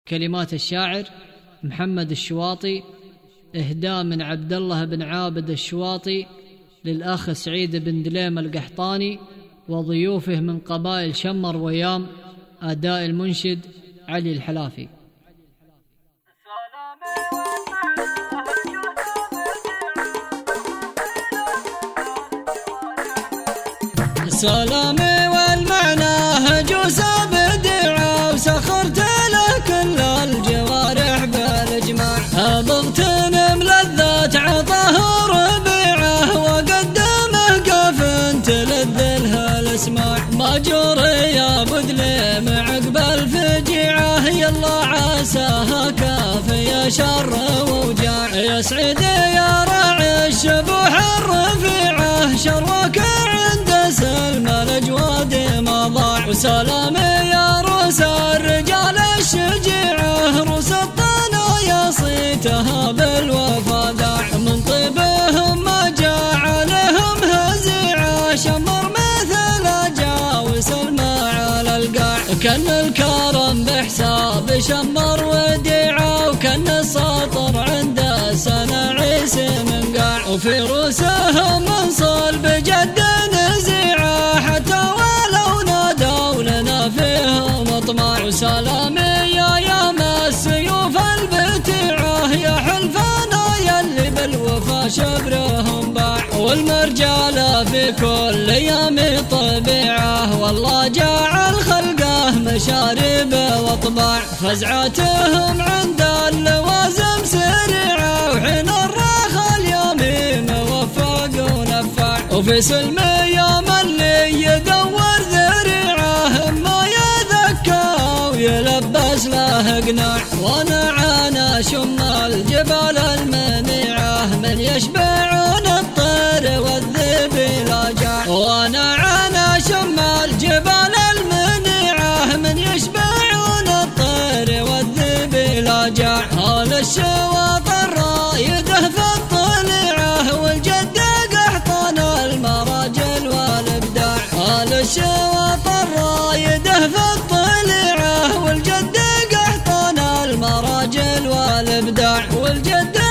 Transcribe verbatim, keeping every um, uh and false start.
كلمات الشاعر محمد الشواطي، إهداء من عبد الله بن عابد الشواطي للأخ سعيد بن دليم القحطاني وضيوفه من قبائل شمر ويام. أداء المنشد علي الحلافي. سلامي والمعنى هجوس بدعة، وسخرت له كل الجوارح بالإجماع. أبغتني ملذات عطاه ربيعه، وقدمه قف تلذ لها الاسماع. ماجوري يا بدليم عقب الفجيعة، يلا عساها كافي شر ووجاع. يا سعيدي يا راعي الشبوح الرفيعة، شروك عند سلم الأجواد ما ضاع. وسلامي يا روس الرجال الشجيعة، روس الطنايا صيتها بالوفا ذاع. من طيبهم ما جعلهم هزيعة، شمر مثل جاوس الماء على القاع. كان الكرم بحساب شمر وديعة، وكان السطر عند سنة عيسى من قاع. وفي روسهم من صلب جد نزيعة، حتى ولو نادوا لنا فيهم اطماع. وسلامي يا يام السيوف البتيعة، يا حلفانا يلي بالوفا شبرهم باع. والمرجال في كل يوم طبيعة، والله جعل خلقه مشارب واطباع. فزعتهم عند اللوازم سريعة، وحين الراخ اليوم موفق ونفاع. وفي سلم يوم اللي يدور ذريعة، ما يذكى ويلبس له قناع. وانا عانى شم الجبال المنيعة، من يشبعون الطير والذئب لا جاع. وانا عانى شم الجبال المنيعة، من يشبعون الطير والذئب لا جاع. هال الشواط الرايده في الطليعة، والجد قحطان المراجل والابداع. هال الشواط الرايده في الطليعة، والجد قحطان المراجل والابداع. والجد